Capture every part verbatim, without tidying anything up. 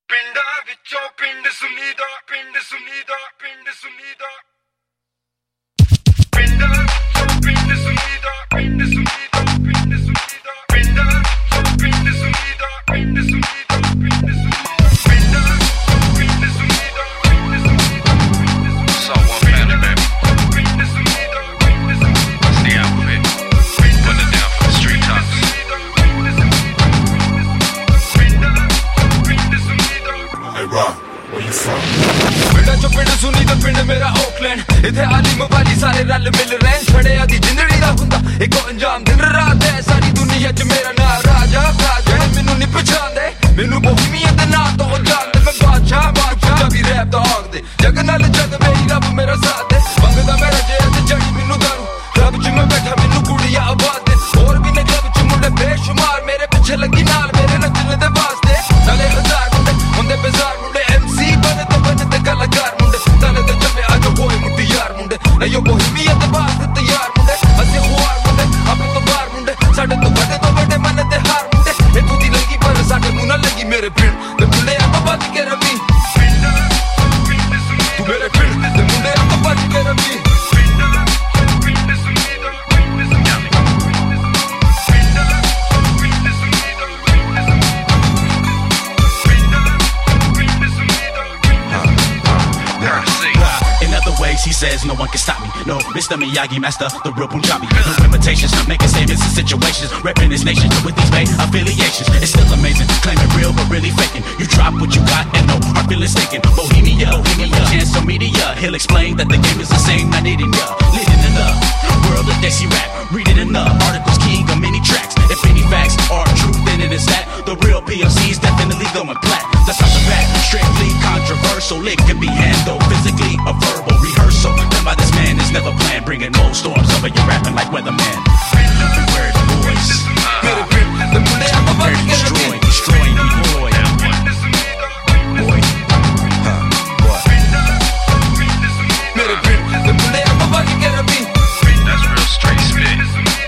ਪਿੰਡਾਂ ਵਿੱਚੋਂ ਪਿੰਡ ਸੁਨੀਦਾ ਪਿੰਡ ਸੁਨੀਦਾ ਪਿੰਡ ਸੁਨੀਦਾ ਪਿੰਡਾਂ ਵਿੱਚੋਂ ਪਿੰਡ ਸੁਨੀਦਾ ਪਿੰਡ ਸੁਨੀਦਾ ਪਿੰਡ ਸੁਨੀਦਾ ਪਿੰਡਾਂ ਵਿੱਚੋਂ ਪਿੰਡ ਸੁਨੀਦਾ ਪਿੰਡ ਸੁਨੀਦਾ ਪਿੰਡ ਸੁਨੀਦਾ ਪਿੰਡਾਂ ਵਿੱਚੋਂ ਪਿੰਡ ਸੁਨੀਦਾ ਪਿੰਡ ਸੁਨੀਦਾ Someone panic, baby. ਪਿੰਡ ਸੁਨੀਦਾ ਪਿੰਡ ਸੁਨੀਦਾ It's the outfit. Putting it down for the street talks. Hey Rob, where you from? ਪਿੰਡਾਂ ਚੋਂ ਪਿੰਡ ਸੁਣੀ ਤਾਂ ਪਿੰਡ ਮੇਰਾ ਓਕਲੈਂਡ ਇੱਥੇ ਆਲਿਮ ਵਾਲੀ ਸਾਰੇ ਰਲ ਮਿਲ ਰਹੇ ਛੜਿਆਂ ਦੀ ਜ਼ਿੰਦਗੀ ਦਾ ਹੁੰਦਾ ਇੱਕੋ ਅੰਜਾਮ ਦਿਨ ਰਾਤ ਹੈ ਸਾਰੀ ਦੁਨੀਆ 'ਚ ਮੇਰਾ ਨਾਂ ਰਾਜਾ ਰਾਜਾ ਮੈਨੂੰ ਨਹੀਂ ਪਛਾਣਦੇ ਮੈਨੂੰ ਬੋਹੀਮੀਆ ਦੇ ਨਾਂ ਤੋਂ ਜਾਣਦੇ ਮੈਂ ਬਾਦਸ਼ਾਹ ਬਾਦਸ਼ਾਹ ਵੀ ਰੈਪ ਦਾ ਹੱਕ ਦੇ ਜਗ ਨਾਲ ਜਗ ਮੇਰੀ ਰੱਬ ਮੇਰਾ ਸਾਥ ਦੇ ਮੰਗਦਾ ਮੈਂ ਰਜੇ ਤੇ ਜੜੀ ਮੈਨੂੰ ਦਾਰੂ ਰੱਬ 'ਚ ਮੈਂ ਬੈਠਾ ਮੈਨੂੰ ਕੁੜੀਆਂ ਆਬਾਦ ਦੇ ਹੋਰ ਵੀ ਨੇ ਜਗ 'ਚ ਮੁੰਡੇ ਬੇਸ਼ੁਮਾਰ ਮੇਰੇ ਪਿੱਛੇ ਲੱਗੀ ਨਾਲ ਮੇਰੇ ਨੱਚਣ ਦੇ ਵਾਸਤੇ ਨਾਲੇ ਹਜ਼ਾਰ ਮੁੰਡੇ ਹੁੰਦੇ ਬਜ਼ਾਰ ਮੁੰਡੇ ਐਮਸੀ ਬਣੇ ਤੇ ਬਣੇ ਤੇ ਕਲਾਕਾਰ ਮੁੰਡੇ ਤਾਲੇ ਦੇ ਜੰਮੇ ਅੱਜ ਹੋਏ ਮੁੱਢੀ ਯਾਰ ਮੁੰਡੇ ਨਹੀਂਓ ਬੋਹੀਮੀਆ ਦੇ ਵਾਸਤੇ ਤਿਆਰ ਮੁੰਡੇ ਅਸੀਂ ਖੁਆਰ ਮੁੰਡੇ ਆਪਣੇ ਤੋਂ ਬਾਹਰ ਮੁੰਡੇ ਸਾਡੇ ਤੋਂ ਵੱਡੇ ਤੋਂ ਵੱਡੇ ਮਨ ਤੇ ਹਾਰ ਮੁੰਡੇ ਇੱਥੋਂ ਦੀ ਲੱਗੀ ਪਰ ਸਾਡੇ ਮੂੰਹ ਨਾਲ ਲੱਗੀ ਮੇਰੇ ਪਿੰਡ ਦੇ ਮੁੰਡੇ ਆਪਾਂ ਭੱਜ ਕੇ ਰਵੀ ਤੂੰ ਮੇਰੇ ਪਿੰਡ ਦੇ ਮੁੰਡੇ ਆਪਾਂ ਭੱਜ ਕੇ Ravi He says no one can stop me. No, Mister Miyagi, master, the real Punjabi. No limitations, I'm making statements in situations. Repping this nation with these main affiliations. It's still amazing, claiming real but really faking. You drop what you got and no hard feelings taken. Bohemia, Bohemia, chance on media. He'll explain that the game is the same, not needing ya. Living in the world of Desi rap. Read it in the articles, king of many tracks. If any facts are true, then it is that. The real P F C's definitely going plat. That's not the fact, strictly controversial. It can be handled physically or verbal rehearsal. Done by this man is never planned. Bringing no storms over you rapping like weatherman. Beware the boys. Very destroying, destroying, destroying. Boy, huh, what? That's real straight spit.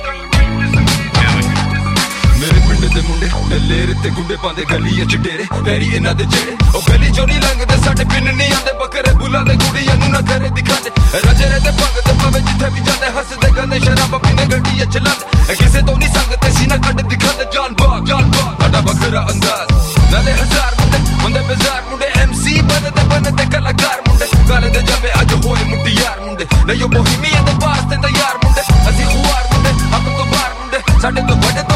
ਮੇਰੇ ਪਿੰਡ ਦੇ ਮੁੰਡੇ ਲੇਰ ਤੇ ਗੁੰਡੇ ਪਾਉਂਦੇ ਗਲੀਆਂ 'ਚ ਡੇਰੇ ਪੈਰੀ ਇਹਨਾਂ ਦੇ ਜਿਹੜੇ ਉਹ ਗਲੀ 'ਚੋਂ ਨਹੀਂ ਲੰਘਦੇ ਸਾਡੇ ਪਿੰਡ ਨਹੀਂ ਆਉਂਦੇ ਬੱਕਰੇ ਬੁੱਲਾਂ ਦੇ ਕੁੜੀਆਂ ਨੂੰ ਨਾ ਘਰੇ ਦਿਖਾਉਂਦੇ ਰਜੇ ਤੇ ਭਗਤ ਭਾਵੇਂ ਜਿੱਥੇ ਵੀ ਜਾਂਦੇ ਹੱਸਦੇ ਗੰਦੇ ਸ਼ਰਾਬ ਪੀਂਦੇ ਗੱਡੀਆਂ ਚਲਾਉਂਦੇ ਕਿਸੇ ਤੋਂ ਨਹੀਂ ਸੰਗਦੇ ਸੀ ਨਾ ਕੱਢ ਦਿਖਾਉਂਦੇ ਜਾਨ ਬਾਗ ਜਾਨ ਬਾਗ ਸਾਡਾ ਵੱਖਰਾ ਅੰਦਾਜ਼ ਨਾਲੇ ਹਜ਼ਾਰ ਮੁੰਡੇ ਹੁੰਦੇ ਬਜ਼ਾਰ ਮੁੰਡੇ ਐਮਸੀ ਬਣਦੇ ਬਣਦੇ ਕਲਾਕਾਰ ਮੁੰਡੇ ਕਾਲੇ ਦੇ ਜੰਮੇ ਅੱਜ ਹੋਏ ਮੁੱਢੀ ਯਾਰ ਮੁੰਡੇ ਨਹੀਂਓ ਬੋਹੀਮੀਆ ਦੇ ਵਾਸਤੇ ਤਿਆਰ ਮੁੰਡੇ ਅਸੀਂ ਖੁਆਰ ਮੁੰਡੇ ਆਪਣੇ ਤੋਂ ਬਾਹਰ ਮੁੰਡੇ ਸਾਡੇ ਤੋਂ ਵੱਡੇ